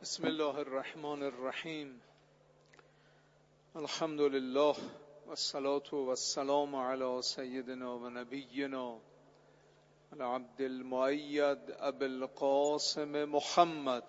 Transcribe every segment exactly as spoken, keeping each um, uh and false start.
بسم الله الرحمن الرحیم. الحمد لله والصلاة والسلام على سیدنا و نبینا العبد المؤید ابی القاسم محمد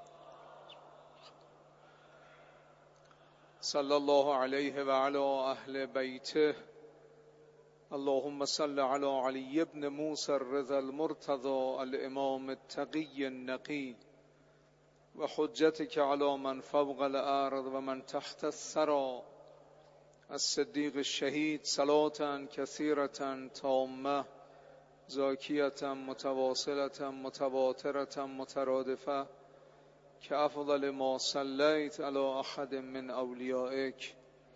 صلی الله علیه و علی اهل بیته. اللهم صل علی علی ابن موسی الرضا المرتضى الامام التقی النقی و حجتك على من فوق الارض و من تحت الثرى الصدیق الشهید صلاة کثیرة تامة زاکیة متواصلة متواترة مترادفة كأفضل ما صلیت على احد من اولیائک.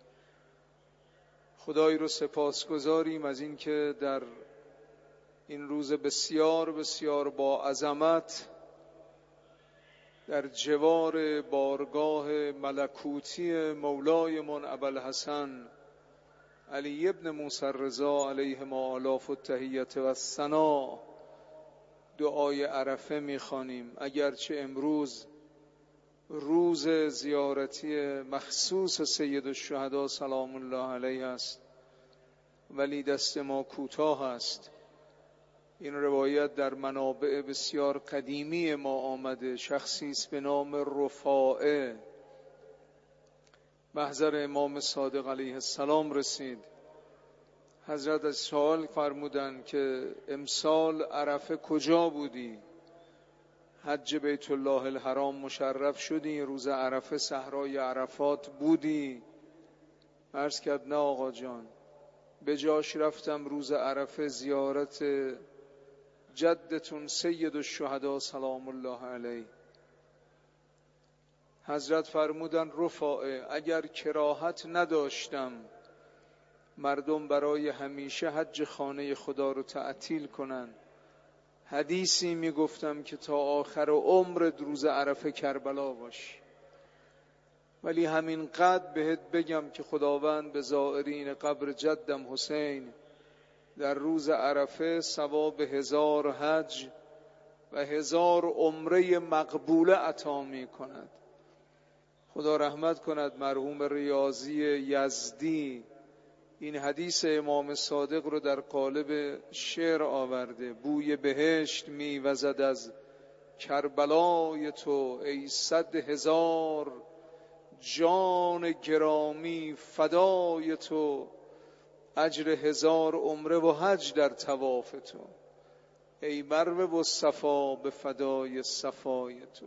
خدای رو سپاسگزاریم از اینکه در این روز بسیار بسیار با عظمت در جوار بارگاه ملکوتی مولای من ابوالحسن علی ابن موسی الرضا علیه ما آلاف التحیت و الثنا دعای عرفه میخوانیم. اگرچه امروز روز زیارتی مخصوص سید الشهدا سلام الله علیه است، ولی دست ما کوتاه است. این روایت در منابع بسیار قدیمی ما آمده. شخصی است به نام رفاعه محضر امام صادق علیه السلام رسید. حضرت از سوال فرمودند که امسال عرفه کجا بودی؟ حج بیت الله الحرام مشرف شدی، روز عرفه صحرای عرفات بودی؟ عرض کرد نه آقا جان، به جاش رفتم روز عرفه زیارت جدتون سید الشهدا سلام الله علیه. حضرت فرمودن رفاعه اگر کراهت نداشتم مردم برای همیشه حج خانه خدا رو تعطیل کنن، حدیثی میگفتم که تا آخر عمر روز عرفه کربلا باشی. ولی همین قدر بهت بگم که خداوند به زائرین قبر جدم حسین در روز عرفه ثواب هزار حج و هزار عمره مقبوله عطا می کند. خدا رحمت کند مرحوم ریاضی یزدی این حدیث امام صادق رو در قالب شعر آورده. بوی بهشت می وزد از کربلای تو ای صد هزار جان گرامی فدای تو، اجر هزار عمره و حج در طواف تو، ای مروه و صفا به فدای صفای تو.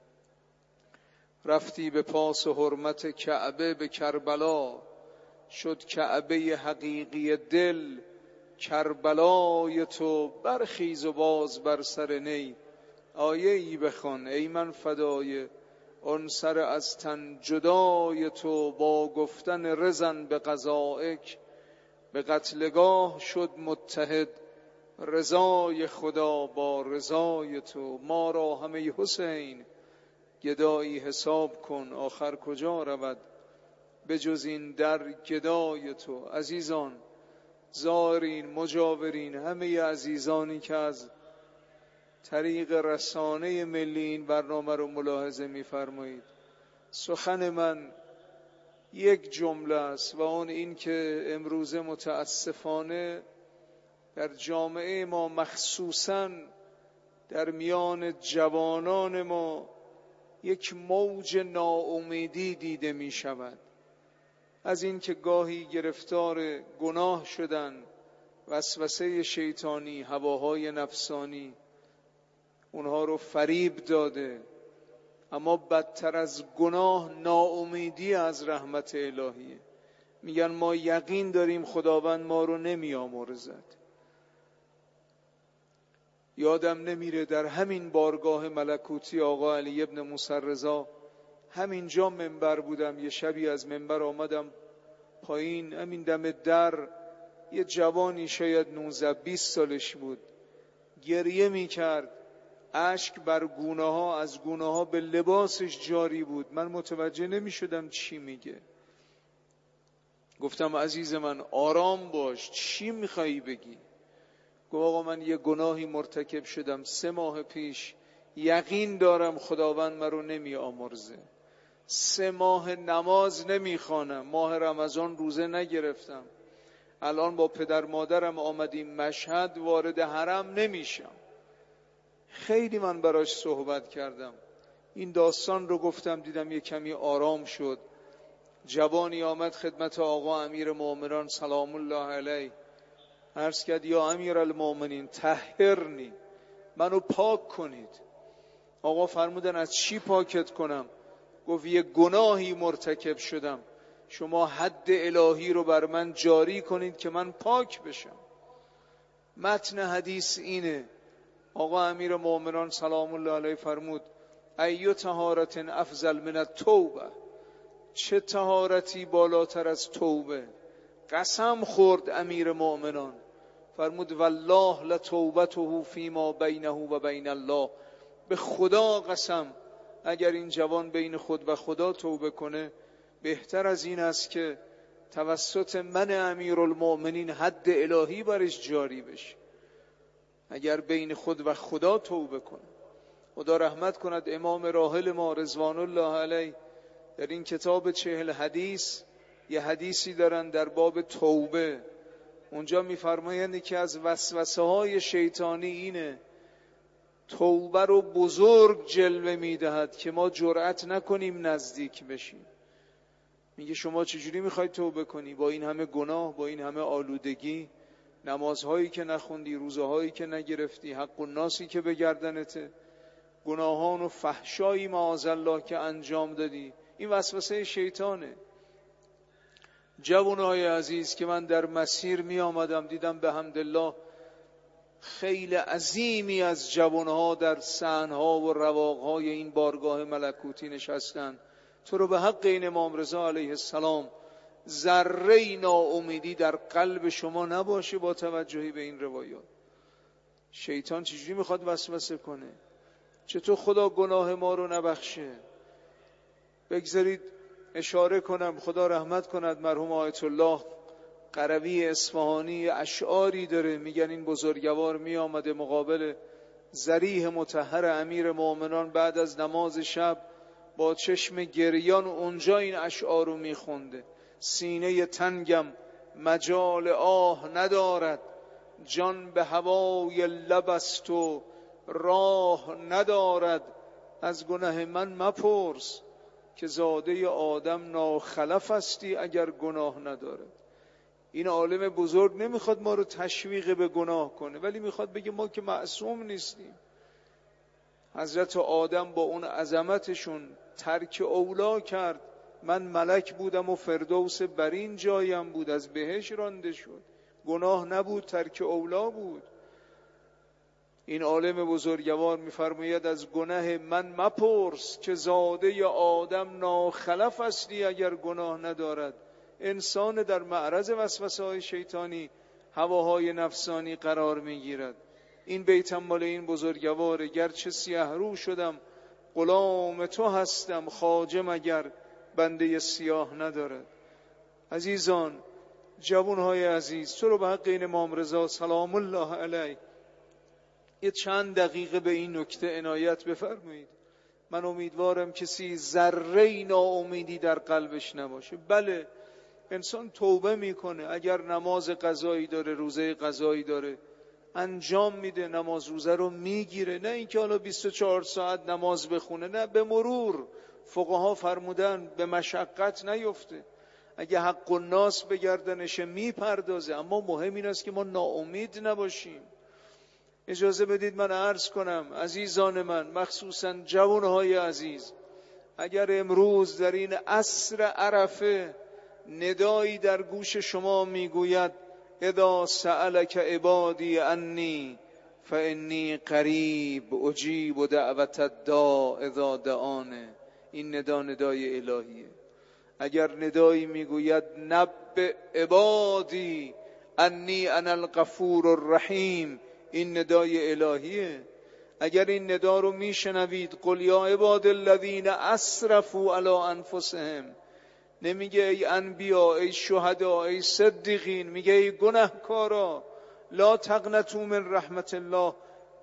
رفتی به پاس و حرمت کعبه به کربلا، شد کعبه حقیقی دل کربلای تو. برخیز و باز بر سر نی آیه ای بخوان، ای من فدای آن سر از تن جدای تو. با گفتن رزن به قضایک به قتلگاه شد متحد رضای خدا با رضای تو. ما را همه حسین گدایی حساب کن، آخر کجا رود به جز این در گدای تو. عزیزان، زائرین، مجاورین، همه عزیزانی که از طریق رسانه ملی این برنامه رو ملاحظه می‌فرمایید، سخن من یک جمله است و آن این که امروزه متاسفانه در جامعه ما مخصوصاً در میان جوانان ما یک موج ناامیدی دیده می شود از این که گاهی گرفتار گناه شدن، وسوسه شیطانی، هواهای نفسانی اونها رو فریب داده. اما بدتر از گناه ناامیدی از رحمت الهیه. میگن ما یقین داریم خداوند ما رو نمی آمرزد. یادم نمیره در همین بارگاه ملکوتی آقا علی ابن موسی الرضا همینجا منبر بودم، یه شبی از منبر آمدم پایین، همین دم در یه جوانی شاید نوزده بیست سالش بود گریه میکرد، اشک بر گونه ها از گونه ها به لباسش جاری بود. من متوجه نمی شدم چی میگه. گفتم عزیز من آرام باش، چی میخوایی بگی؟ گفت آقا من یه گناهی مرتکب شدم سه ماه پیش، یقین دارم خداوند مرا نمی آمرزه. سه ماه نماز نمی خوانم، ماه رمضان روزه نگرفتم، الان با پدر مادرم آمدیم مشهد، وارد حرم نمیشم. خیلی من براش صحبت کردم، این داستان رو گفتم، دیدم یه کمی آرام شد. جوانی آمد خدمت آقا امیر مومنان سلام الله علیه، عرض کرد یا امیر المومنین طهرنی، منو پاک کنید. آقا فرمودن از چی پاکت کنم؟ گفت یه گناهی مرتکب شدم، شما حد الهی رو بر من جاری کنید که من پاک بشم. متن حدیث اینه. آقا امیر مومنان سلام الله علیه فرمود ایو طهارت افضل من التوبه، چه طهارتی بالاتر از توبه؟ قسم خورد امیر مومنان، فرمود والله لتوبته فیما بینه و بین الله، به خدا قسم اگر این جوان بین خود و خدا توبه کنه بهتر از این است که توسط من امیرالمؤمنین حد الهی برش جاری بشه. اگر بین خود و خدا توبه کنه. خدا رحمت کند امام راحل ما رضوان الله علیه در این کتاب چهل حدیث یه حدیثی دارن در باب توبه. اونجا میفرمایند که از وسوسه های شیطانی اینه توبه رو بزرگ جلوه میدهد که ما جرأت نکنیم نزدیک بشیم. میگه شما چجوری میخوای توبه کنی با این همه گناه، با این همه آلودگی، نمازهایی که نخوندی، روزهایی که نگرفتی، حق الناسی که به گردنته، گناهان و فحشایی معاذالله که انجام دادی. این وسوسه شیطانه. جوانای عزیز که من در مسیر می آمدم دیدم به حمدالله خیلی عظیمی از جوانها در صحنها و رواقهای این بارگاه ملکوتی نشستن. تو رو به حق این امام رضا علیه السلام ذره ناامیدی در قلب شما نباشه با توجهی به این روایات. شیطان چجوری میخواد وسوسه کنه؟ چطور خدا گناه ما رو نبخشه؟ بگذارید اشاره کنم، خدا رحمت کند مرحوم آیت الله قروی اصفهانی اشعاری داره، میگن این بزرگوار می آمده مقابل ضریح مطهر امیر مومنان بعد از نماز شب با چشم گریان اونجا این اشعار رو میخونده. سینه تنگم مجال آه ندارد، جان به هوای لب است و راه ندارد. از گناه من مپرس که زاده آدم ناخلف استی اگر گناه ندارد. این عالم بزرگ نمیخواد ما رو تشویق به گناه کنه، ولی میخواد بگه ما که معصوم نیستیم. حضرت آدم با اون عظمتشون ترک اولا کرد. من ملک بودم و فردوس برین جایم بود، از بهش رانده شد. گناه نبود، ترک اولا بود. این عالم بزرگوار میفرماید از گناه من مپرس که زاده آدم ناخلف استی اگر گناه ندارد. انسان در معرض وسوسه های شیطانی، هواهای نفسانی قرار میگیرد. این بیتم مال این بزرگواره. گرچه سیاه رو شدم غلام تو هستم، خواجه مگر بنده سیاه ندارد. عزیزان، جوانهای عزیز، تو رو به حق این امام رضا سلام الله علیه یه چند دقیقه به این نکته عنایت بفرمایید. من امیدوارم کسی ذره ناامیدی در قلبش نباشه. بله انسان توبه میکنه، اگر نماز قضایی داره، روزه قضایی داره، انجام میده، نماز روزه رو میگیره. نه اینکه حالا بیست و چهار ساعت نماز بخونه، نه، به مرور. فقها فرمودن به مشقت نیفته. اگه حق الناس به گردنش میپردازه. اما مهم این است که ما ناامید نباشیم. اجازه بدید من عرض کنم عزیزان من، مخصوصا جوانهای عزیز، اگر امروز در این عصر عرفه ندایی در گوش شما میگوید اذا سألک عبادی انی فانی قریب اجیب دعوت الداع اذا دعانه، این ندا ندای الهیه. اگر ندایی میگوید نبئ عبادی انی انا الغفور الرحیم، این ندای الهیه. اگر این ندا رو میشنوید قل یا عباد الذین اسرفوا علی انفسهم، نمیگه ای انبیا، ای شهدا، ای صدیقین، میگه ای گناهکارا لا تقنطوا من رحمت الله،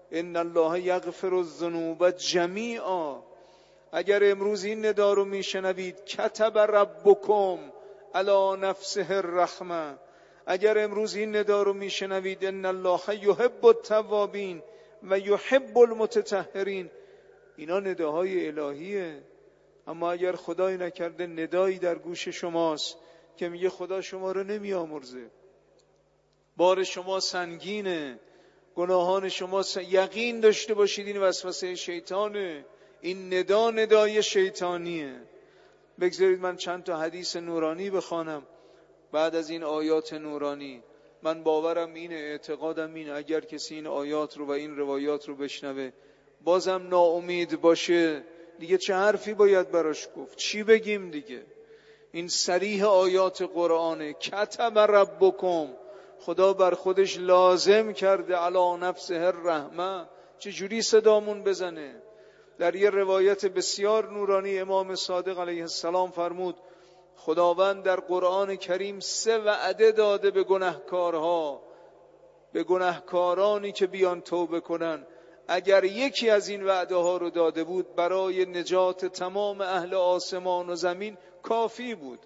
ان الله یغفر الذنوب جمیعا. اگر امروز این ندا رو میشنوید کتب ربکم علی نفسه الرحمه، اگر امروز این ندا رو میشنوید ان الله یحب التوابین و یحب المتطهرین، اینا نداهای الهیه. اما اگر خدای نکرده ندایی در گوش شماست که میگه خدا شما رو نمیامرزه، بار شما سنگینه، گناهان شما س... یقین داشته باشید این وسوسه شیطانه، این ندا ندای شیطانیه. بگذارید من چند تا حدیث نورانی بخوانم بعد از این آیات نورانی. من باورم اینه، اعتقادم اینه، اگر کسی این آیات رو و این روایات رو بشنوه بازم ناامید باشه، دیگه چه حرفی باید براش گفت؟ چی بگیم دیگه؟ این صریح آیات قرآنه. کتب ربکم، خدا بر خودش لازم کرده علی نفسه الرحمه. چه جوری صدامون بزنه؟ در یه روایت بسیار نورانی امام صادق علیه السلام فرمود خداوند در قرآن کریم سه وعده داده به گناهکارها، به گناهکارانی که بیان توبه کنن. اگر یکی از این وعده ها رو داده بود برای نجات تمام اهل آسمان و زمین کافی بود.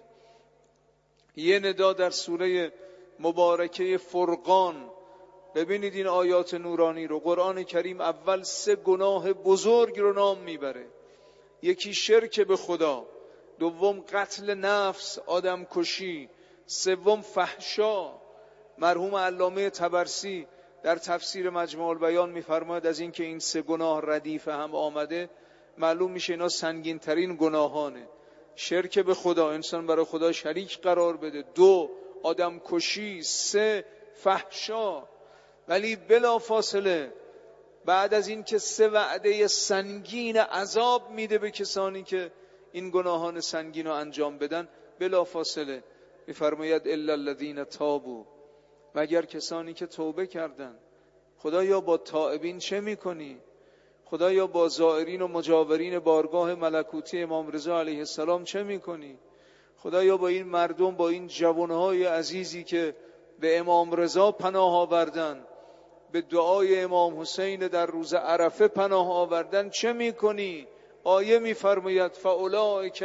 یه ندا در سوره مبارکه فرقان، ببینید این آیات نورانی رو. قرآن کریم اول سه گناه بزرگ رو نام میبره. یکی شرک به خدا، دوم قتل نفس، آدم کشی، سوم فحشا. مرحوم علامه طبرسی در تفسیر مجموع البیان میفرماید از این که این سه گناه ردیف هم آمده معلوم میشه اینا سنگین ترین گناهانه. شرک به خدا، انسان برای خدا شریک قرار بده، دو آدم کشی، سه فحشا. ولی بلا فاصله بعد از این که سه وعده سنگین عذاب میده به کسانی که این گناهان سنگین رو انجام بدن، بلا فاصله میفرماید الا الذین تابوا، مگر کسانی که توبه کردن. خدایا با تائبین چه میکنی؟ خدایا با زائرین و مجاورین بارگاه ملکوتی امام رضا علیه السلام چه میکنی؟ خدایا با این مردم، با این جوانهای عزیزی که به امام رضا پناه آوردن، به دعای امام حسین در روز عرفه پناه آوردن چه میکنی؟ آیه میفرماید فاولئک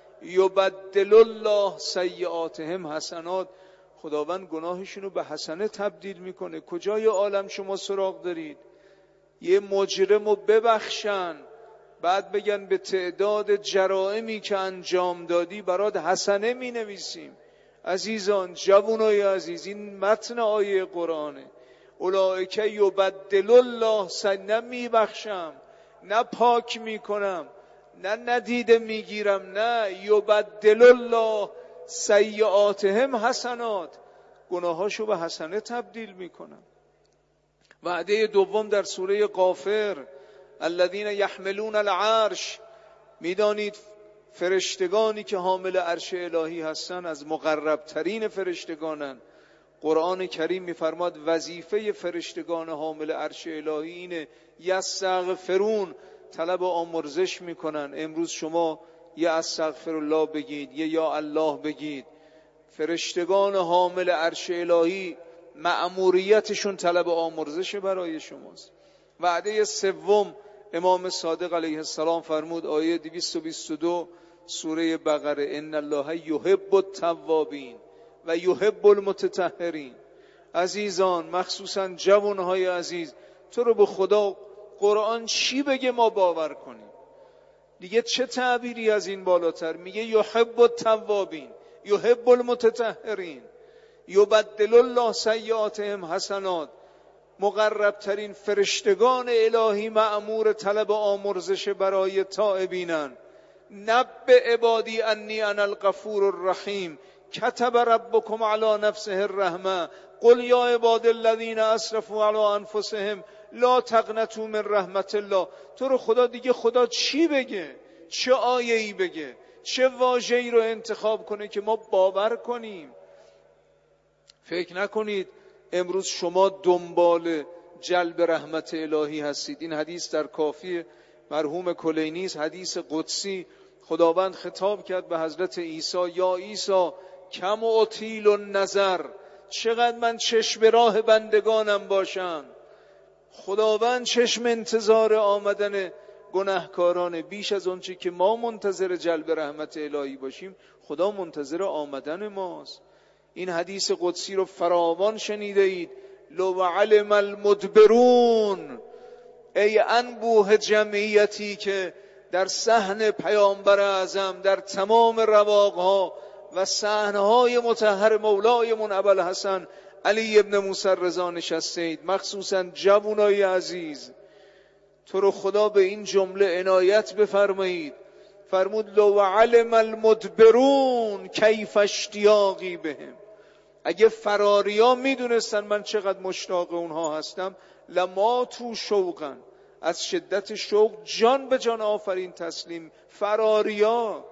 یبدل الله سیئاتهم حسنات، خداوند گناهشون رو به حسنه تبدیل میکنه. کجای عالم شما سراغ دارید یه مجرم رو ببخشن بعد بگن به تعداد جرائمی که انجام دادی برات حسنه می نویسیم؟ عزیزان، جوانای عزیز، این متن آیه قرآنه. اولئک یبدل الله سیئاتهم، نه میبخشم، نه پاک میکنم، نه ندیده میگیرم، نه یبدل الله سیئاتهم حسنات، گناهاشو به حسنه تبدیل میکنم. وعده دوم در سوره غافر الذین یحملون العرش، میدانید فرشتگانی که حامل عرش الهی هستن از مقربترین فرشتگانن. قرآن کریم میفرماد وظیفه فرشتگان حامل عرش الهی اینه یستغفرون، طلب آمرزش میکنن. امروز شما یه استغفرالله بگید، یه یا الله بگید. فرشتگان حامل عرش الهی مأموریتشون طلب آمرزش برای شماست. وعده سوم امام صادق علیه السلام فرمود، آیه دویست و بیست و دو سوره بقره، ان الله یحب التوابین و یحب المتطهرین. عزیزان، مخصوصا جوانهای عزیز، تو رو به خدا قرآن چی بگه ما باور کنیم؟ دیگه چه تعبیری از این بالاتر؟ میگه یحب التوابین یحب المتطهرین یبدل الله سیئاتهم حسنات. مقربترین فرشتگان الهی مأمور طلب آمرزش برای تائبینن. نبئ عبادی انی انا الغفور الرحیم کتب ربکم علی نفسه الرحمه قل یا عباد الذین اسرفوا علی انفسهم لا تقنطوا من رحمت الله. تو رو خدا دیگه خدا چی بگه؟ چه آیه‌ای بگه؟ چه واژه‌ای رو انتخاب کنه که ما باور کنیم؟ فکر نکنید امروز شما دنبال جلب رحمت الهی هستید. این حدیث در کافی مرحوم کلینی است، حدیث قدسی. خداوند خطاب کرد به حضرت عیسی، یا عیسی کم اطیل النظر، چقدر من چشم راه بندگانم باشم. خداوند چشم انتظار آمدن گناهکارانه، بیش از اونچه که ما منتظر جلب رحمت الهی باشیم خدا منتظر آمدن ماست. این حدیث قدسی رو فراوان شنیده اید. لو علم المدبرون، ای انبوه جمعیتی که در صحن پیامبر اعظم در تمام رواقها و صحنهای مطهر مولایمون ابوالحسن علی ابن موسی رضا نشستید، مخصوصا جوانای عزیز، تو رو خدا به این جمله عنایت بفرمایید. فرمود لو علم المدبرون کیف اشتیاقی بهم. اگه فراریا میدونستن من چقدر مشتاق اونها هستم، لما تو شوقن، از شدت شوق جان به جان آفرین تسلیم. فراریا،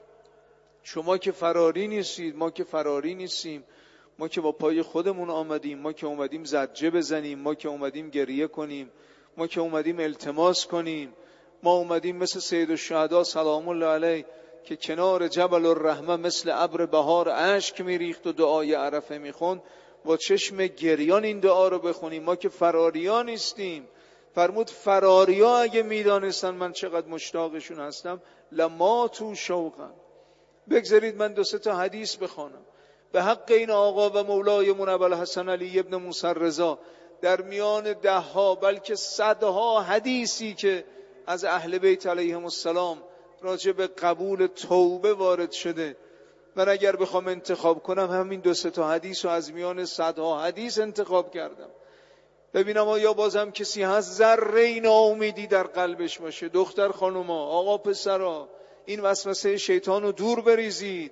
شما که فراری نیستید، ما که فراری نیستیم، ما که با پای خودمون آمدیم، ما که اومدیم زجه بزنیم، ما که اومدیم گریه کنیم، ما که اومدیم التماس کنیم، ما اومدیم مثل سید الشهدا سلام الله علیه که کنار جبل الرحمه مثل ابر بهار اشک میریخت و دعای عرفه میخوند، با چشم گریان این دعا رو بخونیم. ما که فراریا نیستیم. فرمود فراریا اگه میدانستن من چقدر مشتاقشون هستم، لما تو شوقن. بگذارید من دو سه تا حدیث بخوانم به حق این آقا و مولایمون ابوالحسن علی ابن موسی رضا. در میان ده ها بلکه صدها حدیثی که از اهل بیت علیهم السلام راجع به قبول توبه وارد شده، من اگر بخوام انتخاب کنم همین دو سه تا حدیث رو از میان صدها حدیث انتخاب کردم. ببینم آیا بازم کسی هست ذره ناامیدی در قلبش باشه. دختر خانوما، آقا پسرا، این وسوسه شیطان رو دور بریزید.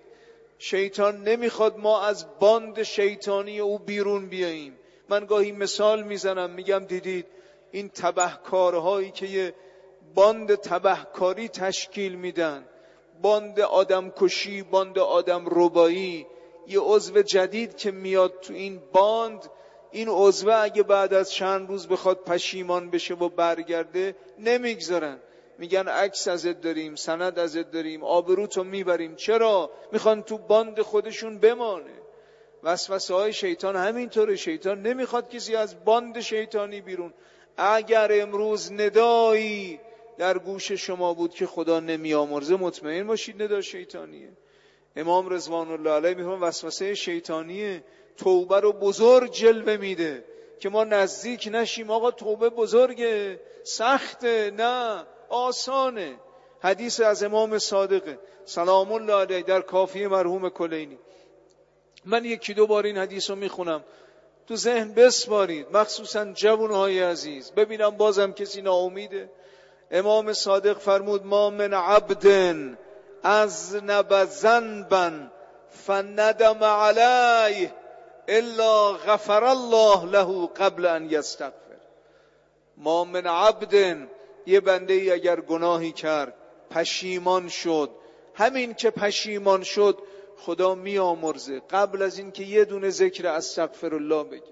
شیطان نمیخواد ما از باند شیطانی او بیرون بیاییم. من گاهی مثال میزنم، میگم دیدید این تبهکارهایی که یه باند تبهکاری تشکیل میدن، باند آدم کشی، باند آدم ربایی، یه عضو جدید که میاد تو این باند، این عضو اگه بعد از چند روز بخواد پشیمان بشه و برگرده نمیگذارن، میگن عکس ازت داریم، سند ازت داریم، آبروتو میبریم. چرا؟ میخوان تو باند خودشون بمانه. وسوسه های شیطان همینطوره. شیطان نمیخواد کسی از باند شیطانی بیرون. اگر امروز ندایی در گوش شما بود که خدا نمیامرزه، مطمئن باشید ندا شیطانیه. امام رضوان الله علیه میگن وسوسه شیطانیه. توبه رو بزرگ جلوه میده که ما نزدیک نشیم. آقا توبه بزرگه، سخته، نه آسانه. حدیث از امام صادق سلام الله علیه در کافیه مرحوم کلینی. من یکی دو بار این حدیث رو میخونم، تو ذهن بسپارید، مخصوصا جوانهای عزیز، ببینم بازم کسی ناامیده. امام صادق فرمود ما من عبد اذنب ذنبا فندم علیه الا غفر الله له قبل ان یستغفر. ما من عبد، یه بنده ای اگر گناهی کرد پشیمان شد، همین که پشیمان شد خدا میامرزه قبل از این که یه دونه ذکر استغفرالله بگه.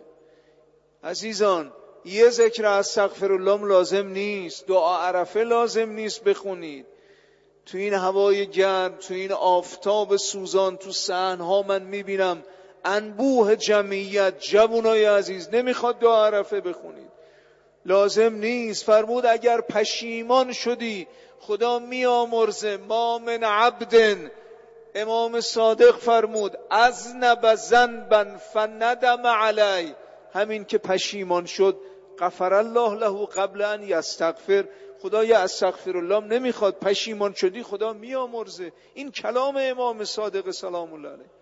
عزیزان یه ذکر استغفرالله لازم نیست، دعا عرفه لازم نیست بخونید. تو این هوای گرم، تو این آفتاب سوزان، تو صحنها من میبینم انبوه جمعیت، جوانای عزیز نمیخواد دعا عرفه بخونید، لازم نیست. فرمود اگر پشیمان شدی خدا میامرزه. ما من عبد، امام صادق فرمود اذنب ذنبا فندم علی، همین که پشیمان شد غفر الله له قبل ان یستغفر. خدا یا استغفرالله نمیخواد، پشیمان شدی خدا میامرزه. این کلام امام صادق سلام الله علیه.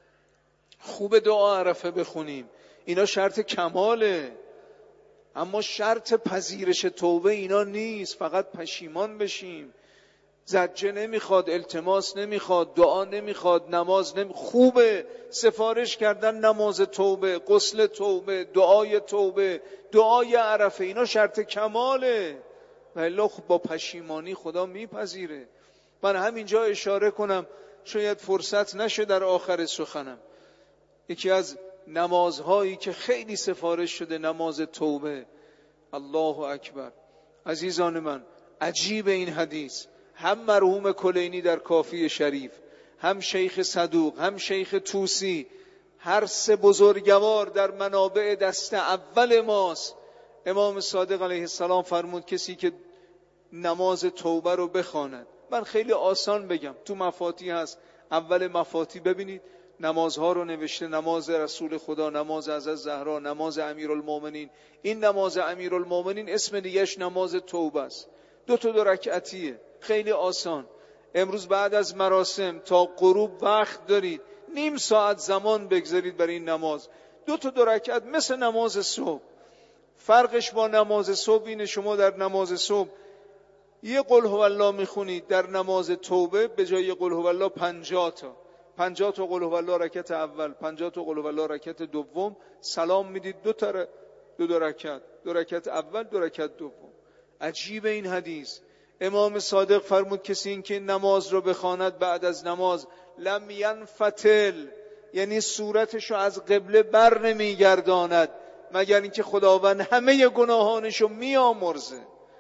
خوب دعا عرفه بخونیم، اینا شرط کماله، اما شرط پذیرش توبه اینا نیست. فقط پشیمان بشیم. زجه نمیخواد، التماس نمیخواد، دعا نمیخواد، نماز نمیخواد. خوبه سفارش کردن نماز توبه، غسل توبه، دعای توبه، دعای عرفه، اینا شرط کماله. والله خب با پشیمانی خدا میپذیره. من همینجا اشاره کنم، شاید فرصت نشه در آخر سخنم، یکی از نمازهایی که خیلی سفارش شده نماز توبه. الله اکبر. عزیزان من عجیب این حدیث، هم مرحوم کلینی در کافی شریف، هم شیخ صدوق، هم شیخ توسی، هر سه بزرگوار در منابع دست اول ماست امام صادق علیه السلام فرمود کسی که نماز توبه رو بخواند، من خیلی آسان بگم، تو مفاتیح هست، اول مفاتیح ببینید نمازها رو نوشته، نماز رسول خدا، نماز حضرت زهرا، نماز امیرالمومنین. این نماز امیرالمومنین اسم دیگهش نماز توبه است، دو تا دو رکعتیه، خیلی آسان. امروز بعد از مراسم تا غروب وقت دارید، نیم ساعت زمان بگذارید برای این نماز، دو تا دو رکعت مثل نماز صبح. فرقش با نماز صبح اینه شما در نماز صبح یه قل هو الله میخونید، در نماز توبه به جای قل هو الله پنجاه تا پنجاه تا قل هو الله رکعت اول، پنجاه تا قل هو الله رکعت دوم، سلام میدید دو تا دو دو رکعت، دو رکعت اول دو رکعت دوم. عجیب این حدیث. امام صادق فرمود کسی این که نماز رو بخواند بعد از نماز لم ینفتل، یعنی صورتشو از قبله بر نمیگرداند مگر اینکه خداوند همه گناهانشو میامرزه.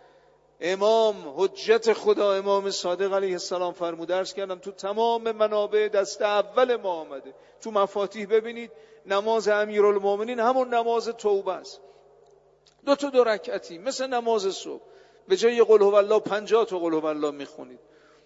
امام حجت خدا امام صادق علیه السلام فرمود، عرض کردم تو تمام منابع دست اول ما آمده، تو مفاتیح ببینید نماز امیرالمومنین همون نماز توبه است، دو تا دو رکعتی مثل نماز صبح، به جای قل هو الله پنجاه تا قل هو الله میخونید،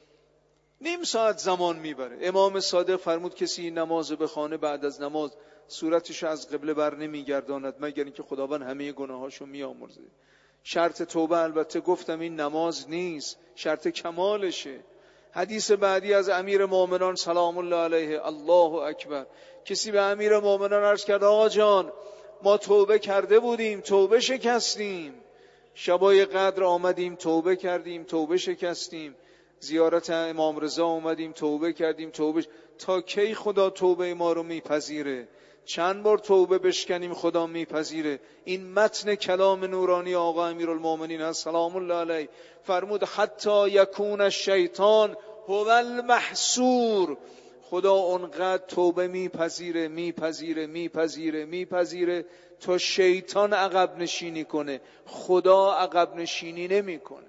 نیم ساعت زمان میبره. امام صادق فرمود کسی این نماز بخونه بعد از نماز صورتش از قبله بر نمیگرداند مگر اینکه خداوند همه گناهاشو میامرزه. شرط توبه البته گفتم این نماز نیست، شرط کمالشه. حدیث بعدی از امیر مومنان سلام الله علیه، الله اکبر، کسی به امیر مومنان عرض کرد آقا جان ما توبه کرده بودیم، توبه شکستیم، شبای قدر آمدیم توبه کردیم، توبه شکستیم، زیارت امام رضا آمدیم توبه کردیم، توبه ش... تا کی خدا توبه ما رو میپذیره؟ چند بار توبه بشکنیم خدا میپذیره؟ این متن کلام نورانی آقا امیرالمومنین هست سلام الله علیه. فرمود حتی یکون الشیطان هو المحصور، خدا اونقدر توبه میپذیره میپذیره میپذیره میپذیره تا شیطان عقب نشینی کنه، خدا عقب نشینی نمیکنه.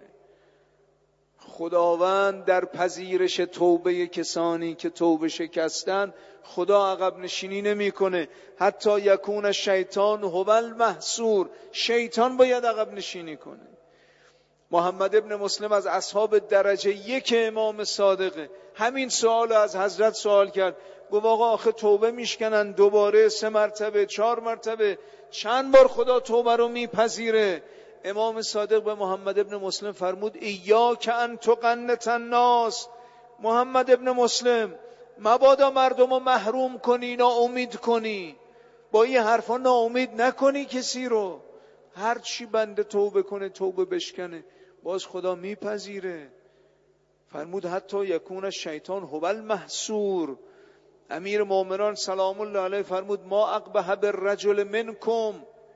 خداوند در پذیرش توبه کسانی که توبه شکستن خدا عقب نشینی نمیکنه. حتی یکون الشیطان هو المحصور، شیطان باید عقب نشینی کنه. محمد ابن مسلم از اصحاب درجه یک امام صادقه، همین سوال از حضرت سوال کرد، گفت آقا آخه توبه میشکنن دوباره سه مرتبه چهار مرتبه، چند بار خدا توبه رو میپذیره؟ امام صادق به محمد ابن مسلم فرمود ایاک ان تقنط الناس، محمد ابن مسلم مبادا مردم رو محروم کنی، ناامید کنی، با این حرفا ناامید نکنی کسی رو. هر چی بنده توبه کنه توبه بشکنه باز خدا میپذیره. فرمود حتی یکون الشیطان هو المحصور. امیر مومنان سلام الله علیه فرمود ما اقبح بالرجل منکم،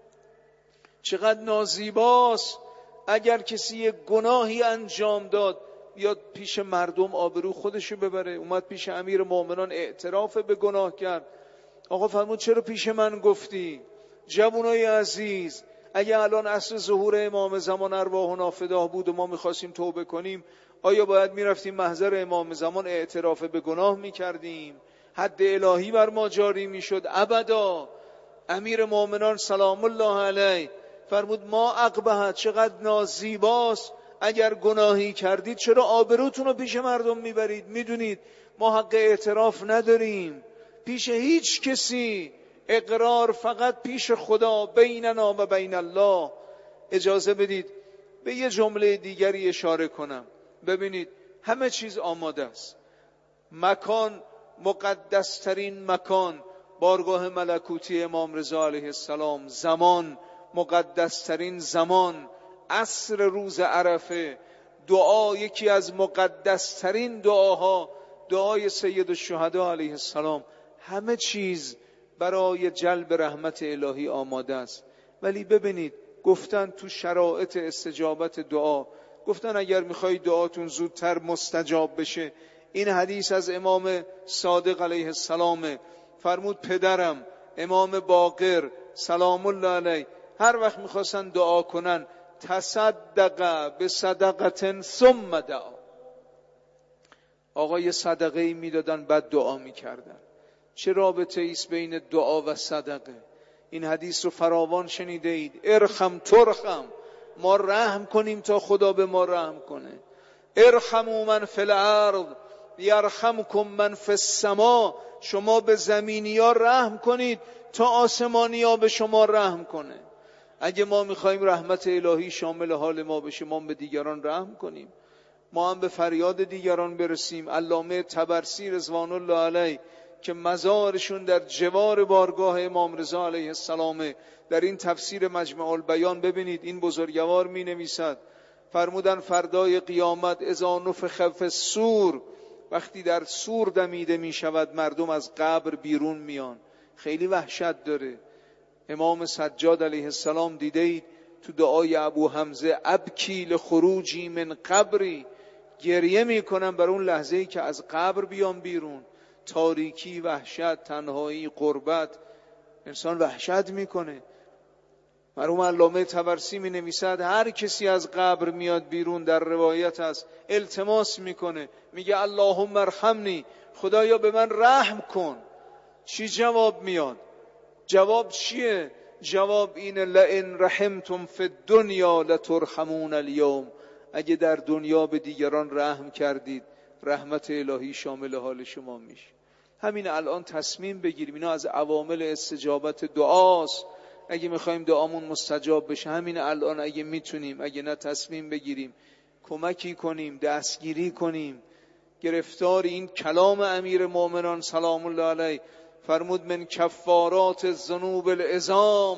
چقدر نازیباست اگر کسی یک گناهی انجام داد بیاد پیش مردم آبرو خودشو ببره. اومد پیش امیر مومنان اعتراف به گناه کرد. آقا فرمود چرا پیش من گفتی؟ جوانای عزیز اگه الان عصر ظهور امام زمان ارواحنا فداه بود و ما میخواستیم توبه کنیم، آیا باید میرفتیم محضر امام زمان اعتراف به گناه میکردیم؟ حد الهی بر ما جاری میشد؟ ابدا. امیر مومنان سلام الله علیه فرمود ما اقبح، چقدر نازیباست اگر گناهی کردید چرا آبروتون رو پیش مردم میبرید؟ میدونید ما حق اعتراف نداریم پیش هیچ کسی، اقرار فقط پیش خدا، بیننا و بین الله. اجازه بدید به یه جمله دیگری اشاره کنم. ببینید همه چیز آماده است، مکان مقدسترین مکان بارگاه ملکوتی امام رضا علیه السلام، زمان مقدسترین زمان، عصر روز عرفه، دعا یکی از مقدسترین دعاها دعای سید الشهدا علیه السلام، همه چیز برای جلب رحمت الهی آماده است. ولی ببینید گفتن تو شرایط استجابت دعا، گفتن اگر میخوای دعاتون زودتر مستجاب بشه، این حدیث از امام صادق علیه السلام فرمود پدرم امام باقر سلام الله علیه هر وقت میخواستن دعا کنن تصدق به صدقه ثم دعا، آقا یه صدقه ای میدادن بعد دعا میکردن. چه رابطه ایست بین دعا و صدقه؟ این حدیث رو فراوان شنیده اید. ارحم ترحم، ما رحم کنیم تا خدا به ما رحم کنه. ارحموا من فی الارض یرحمکم من فی السما، شما به زمینی ها رحم کنید تا آسمانی ها به شما رحم کنه. اگه ما میخوایم رحمت الهی شامل حال ما بشه، ما به دیگران رحم کنیم، ما هم به فریاد دیگران برسیم. علامه طبرسی رضوان الله علیه که مزارشون در جوار بارگاه امام رضا علیه السلام، در این تفسیر مجمع البیان ببینید این بزرگوار می نویسد، فرمودن فردای قیامت اذا نفخ فی الصور، وقتی در صور دمیده می شود مردم از قبر بیرون میان. خیلی وحشت داره. امام سجاد علیه السلام دیدید تو دعای ابو حمزه ابکی لخروجی من قبری، گریه میکنم بر اون لحظه‌ای که از قبر بیام بیرون. تاریکی، وحشت، تنهایی، غربت، انسان وحشت میکنه. مرحوم علامه طبرسی می نویسد هر کسی از قبر میاد بیرون، در روایت است التماس میکنه، میگه اللهم ارحمنی، خدایا به من رحم کن. چی جواب میاد؟ جواب چیه؟ جواب اینه لئن رحمتم فی الدنیا لترحمون اليوم، اگه در دنیا به دیگران رحم کردید رحمت الهی شامل حال شما میشه. همین الان تصمیم بگیریم، اینا از عوامل استجابت دعاست. اگه میخوایم دعامون مستجاب بشه همین الان اگه میتونیم، اگه نه تصمیم بگیریم کمکی کنیم، دستگیری کنیم. گرفتار این کلام امیر مومنان سلام الله علیه فرمود من کفارات الذنوب العظام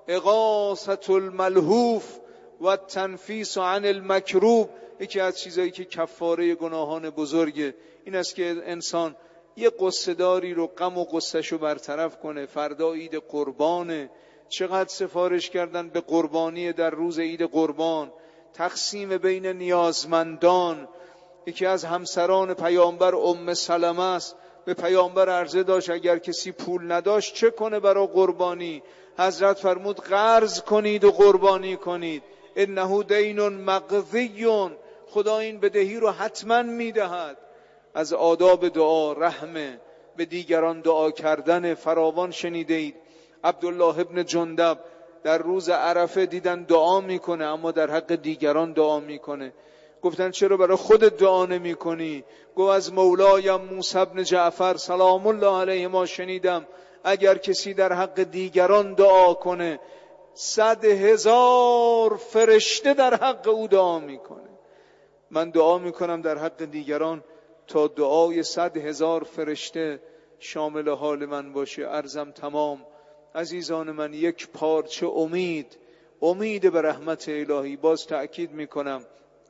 اغاثة الملهوف و تنفیس عن المکروب. یکی از چیزایی که کفاره گناهان بزرگه این است که انسان یه قصه داری رو، غم و قصهشو برطرف کنه. فردا عید قربانه، چقدر سفارش کردن به قربانی در روز عید قربان، تقسیم بین نیازمندان. یکی از همسران پیامبر ام سلمه است، به پیامبر عرضه داشت اگر کسی پول نداشت چه کنه برای قربانی؟ حضرت فرمود قرض کنید و قربانی کنید، انه دین مقضی، خدا این بدهی رو حتما میدهد. از آداب دعا رحمه، به دیگران دعا کردن فراوان شنیدید. عبدالله ابن جندب در روز عرفه دیدن دعا میکنه اما در حق دیگران دعا میکنه. گفتن چرا برای خودت دعا نمی کنی؟ گفت از مولایم موسی بن جعفر سلام الله علیه ما شنیدم اگر کسی در حق دیگران دعا کنه صد هزار فرشته در حق او دعا میکنه. من دعا میکنم در حق دیگران تا دعای صد هزار فرشته شامل حال من باشه. عرضم تمام. عزیزان من، یک پارچه امید، امید به رحمت الهی. باز تأکید میکنم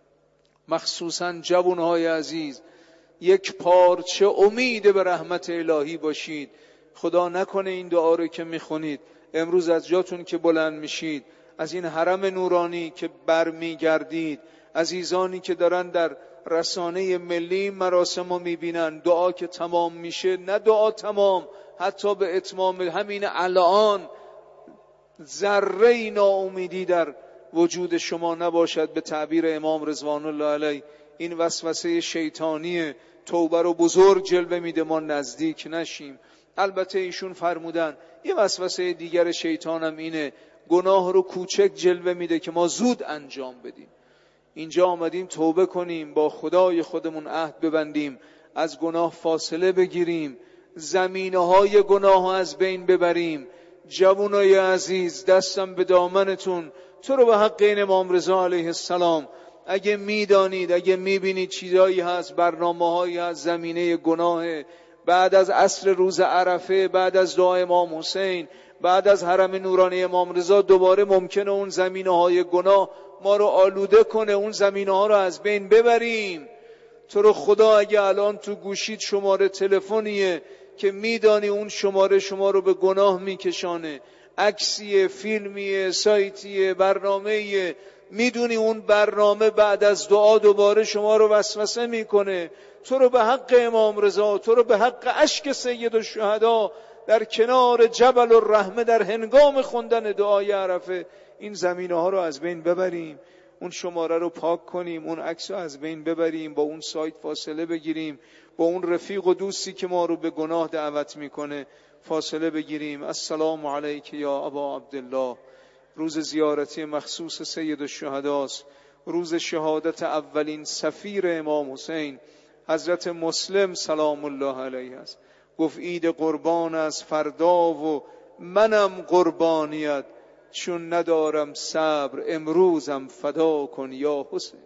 مخصوصا جوانهای عزیز، یک پارچه امید به رحمت الهی باشید. خدا نکنه این دعا رو که میخونید امروز از جاتون که بلند میشید، از این حرم نورانی که برمیگردید، عزیزانی که دارن در رسانه ملی مراسم رو میبینن، دعا که تمام میشه، نه دعا تمام، حتی به اتمام همین الان ذره ناامیدی در وجود شما نباشد. به تعبیر امام رضوان الله علیه این وسوسه شیطانی توبه رو بزرگ جلوه میده ما نزدیک نشیم. البته ایشون فرمودن یه وسوسه دیگر شیطانم اینه گناه رو کوچک جلوه میده که ما زود انجام بدیم. اینجا آمدیم توبه کنیم، با خدای خودمون عهد ببندیم، از گناه فاصله بگیریم، زمینه های گناه ها از بین ببریم. جوانای عزیز دستم به دامنتون، تو رو به حق این امام رضا علیه السلام اگه میدانید، اگه میبینید چیزایی هست، برنامه هایی هست زمینه گناه، بعد از عصر روز عرفه، بعد از دعای امام حسین، بعد از حرم نورانی امام رضا دوباره ممکنه اون زمینه های گناه ما رو آلوده کنه، اون زمینه ها رو از بین ببریم. تو رو خدا اگه الان تو گوشید شماره تلفنیه که میدانی اون شماره شما رو به گناه میکشانه، عکسیه، فیلمیه، سایتیه، برنامه‌ایه، میدونی اون برنامه بعد از دعا دوباره شما رو وسوسه میکنه، تو رو به حق امام رضا، تو رو به حق اشک سید الشهدا در کنار جبل الرحمه در هنگام خوندن دعای عرفه این زمینه ها رو از بین ببریم. اون شماره رو پاک کنیم، اون عکس رو از بین ببریم، با اون سایت فاصله بگیریم، با اون رفیق و دوستی که ما رو به گناه دعوت میکنه فاصله بگیریم. السلام علیک یا ابا عبدالله. روز زیارتی مخصوص سید الشهداست، روز شهادت اولین سفیر امام حسین حضرت مسلم سلام الله علیه است. گفت عید قربان از فردا و منم قربانیت، چون ندارم صبر امروزم فدا کن یا حسین.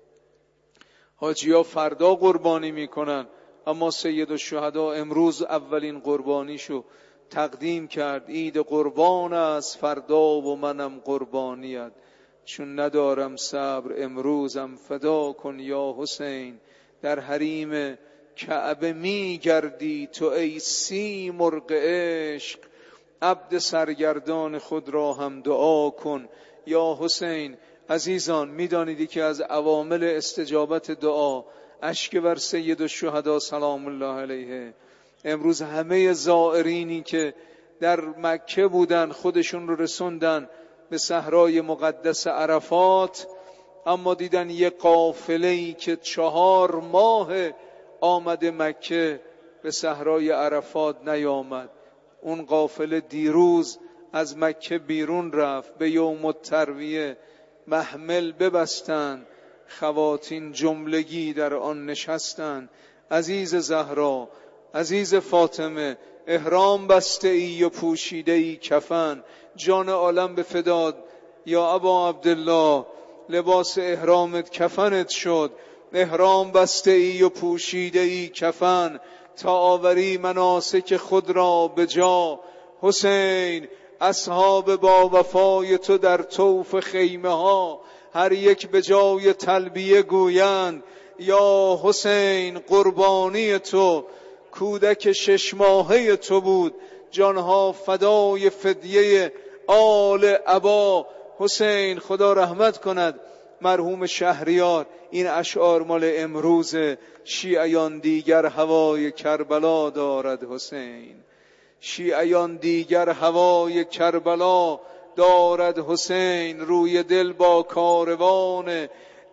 حاجی ها فردا قربانی میکنن، اما سید الشهدا امروز اولین قربانیشو تقدیم کرد. عید قربان از فردا و منم قربانیت، چون ندارم صبر امروزم فدا کن یا حسین. در حریم کعبه می گردی تو ای سیمرغ عشق، عبد سرگردان خود را هم دعا کن یا حسین. عزیزان میدانیدی که از عوامل استجابت دعا اشک بر سید الشهدا سلام الله علیه. امروز همه زائرینی که در مکه بودن خودشون رو رسوندن به صحرای مقدس عرفات، اما دیدن یه قافله‌ای که چهار ماه آمده مکه به صحرای عرفات نیامد. اون قافله دیروز از مکه بیرون رفت، به یوم الترویه محمل ببستن، خواتین جملگی در آن نشستن. عزیز زهرا، عزیز فاطمه، احرام بسته ای و پوشیده ای کفن، جان عالم به فداد یا ابا عبدالله. لباس احرامت کفنت شد، احرام بسته ای و پوشیده ای کفن، تا آوری مناسک خود را به جا. حسین، اصحاب با وفای تو در طوف خیمه ها هر یک به جای تلبیه گویند یا حسین. قربانی تو کودک شش ماهه تو بود، جانها فدای فدیه آل عبا. حسین خدا رحمت کند مرحوم شهریار. این اشعار مال امروز. شیعیان دیگر هوای کربلا دارد حسین، شیعیان دیگر هوای کربلا دارد حسین. روی دل با کاروان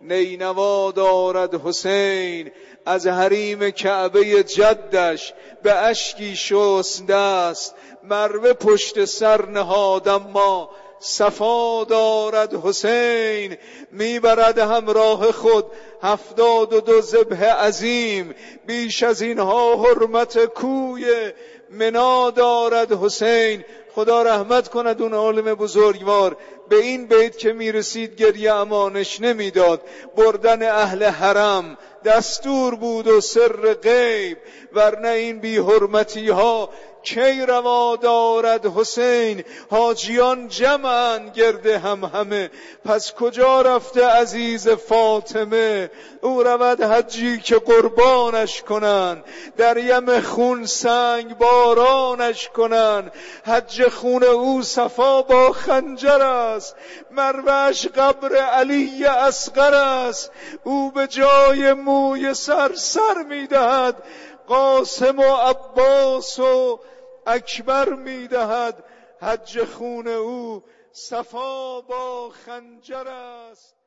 نینوا دارد حسین. از حریم کعبه جدش به اشکی شست دست، مروه پشت سر نهاد اما صفا دارد حسین. میبرد همراه خود هفتاد و دو ذبح عظیم، بیش از اینها حرمت کوی منا دارد حسین. خدا رحمت کند اون عالم بزرگوار، به این بیت که میرسید گریه امانش نمیداد. بردن اهل حرم دستور بود و سر غیب، ورنه این بی حرمتی ها کی روا دارد حسین. حاجیان جمعن گرده هم همه، پس کجا رفته عزیز فاطمه؟ او رود حجی که قربانش کنن، در یم خون سنگ بارانش کنن. حج خون او صفا با خنجر است، مروه‌اش قبر علی اصغر است. او به جای موی سر سر میدهد، قاسم و عباس و اکبر میدهد. حج خون او صفا با خنجر است.